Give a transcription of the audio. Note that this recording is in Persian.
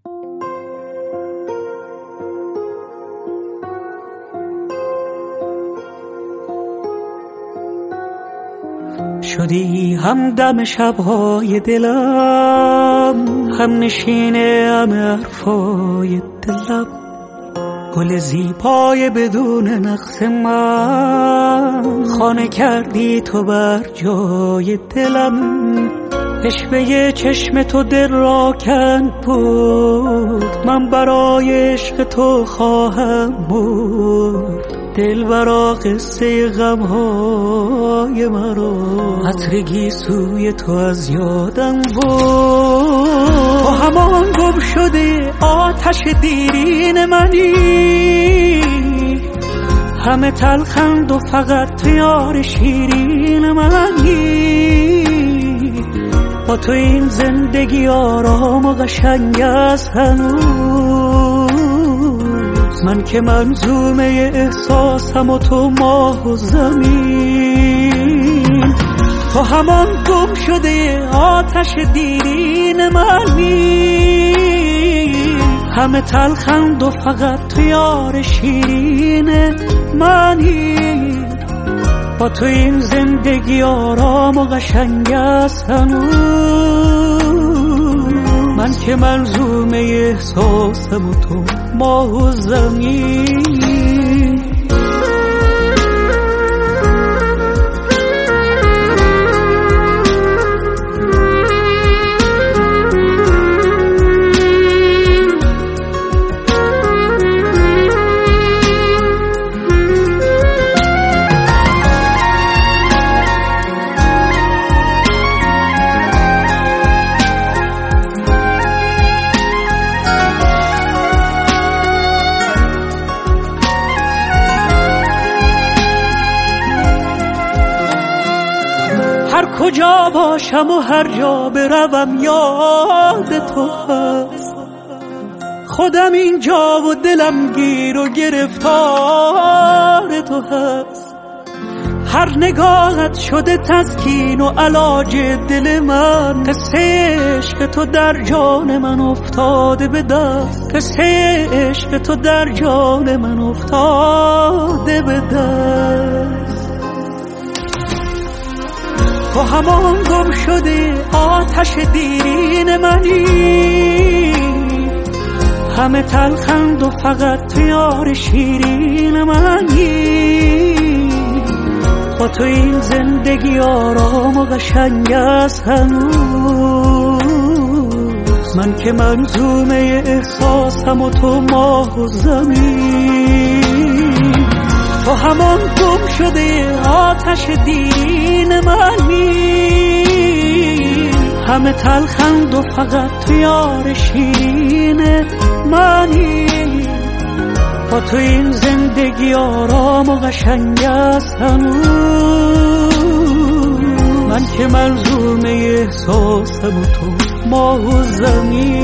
شدی همدم شب‌های دلم، هم نشین همه حرفای دلم، گل زیبای بدون نقص من، خانه کردی تو بر جای دلم. عشوه چشم تو دل را کند بود، من برای عشق تو خواهم بود. دل برا قصه غمهای مرا، عطرگی سوی تو از یادم بود. تو همان گم شده آتش دیرین منی، همه تلخند و فقط تو یار شیرین منی. با تو این زندگی آرام و قشنگ است هنوز، من که منظومه احساسم و تو ماه و زمین. تو همان گم شده آتش دیرین منی، همه تلخند و فقط تو یار شیرین منی. با تو این زندگی آرام و قشنگ است هنوز، من که منظومه احساسم و تو ماه و زمین. هر کجا باشم و هر جا بروم یاد تو هست، خودم اینجا و دلم گیر و گرفتار تو هست. هر نگاهت شده تسکین و علاج دل من، قصه عشق تو در جان من افتاده به دست، قصه عشق تو در جان من افتاده به دست. تو همان گم شده آتش دیرین منی، همه تلخند و فقط تو یار شیرین منی. با تو این زندگی آرام و قشنگ است هنوز، من که منظومه احساسم و تو ماه و زمین. تو همان گم شده آتش دیرین منی، همه تلخند و فقط تو یار شیرین منی. با تو این زندگی آرام و قشنگ است هنوز، من که ملزوم احساسم و تو ماه و زمین.